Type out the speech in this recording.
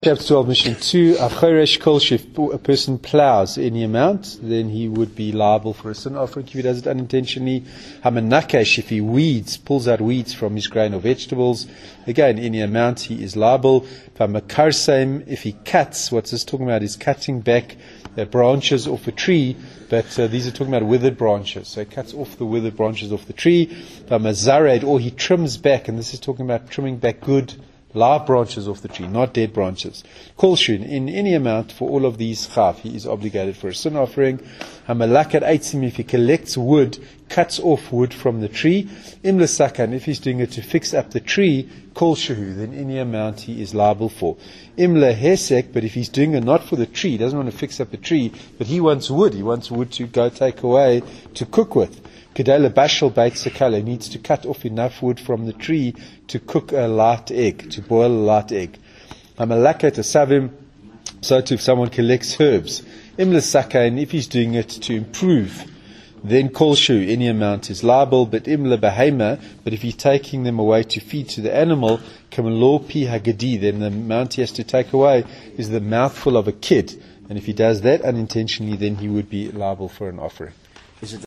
Chapter 12, Mission 2, Achoresh Kolsh, if a person plows any amount, then he would be liable for a sin offering if he does it unintentionally. Hamanakesh, if he pulls out weeds from his grain or vegetables, again, any amount, he is liable. Hamakarsem, if he cuts, what's this talking about, is cutting back branches off a tree, but these are talking about withered branches. So he cuts off the withered branches off the tree. Hamazared, or he trims back, and this is talking about trimming back good live branches off the tree, not dead branches. Kolshun, in any amount for all of these chaf, he is obligated for a sin offering. Hamalakat eitzim, if he collects wood, cuts off wood from the tree. Imla sakan, if he's doing it to fix up the tree, kolshahu, then any amount he is liable for. Imla hesek, but if he's doing it not for the tree, he doesn't want to fix up the tree, but he wants wood to go take away to cook with. Kedele bashal beit sekala, needs to cut off enough wood from the tree to cook a light egg, to boil a light egg. Hamalakat asavim, so too if someone collects herbs. Imla sakain, if he's doing it to improve, then kolshu, any amount is liable, but imla behema, but if he's taking them away to feed to the animal, kamalo pi hagadi, then the amount he has to take away is the mouthful of a kid. And if he does that unintentionally, then he would be liable for an offering.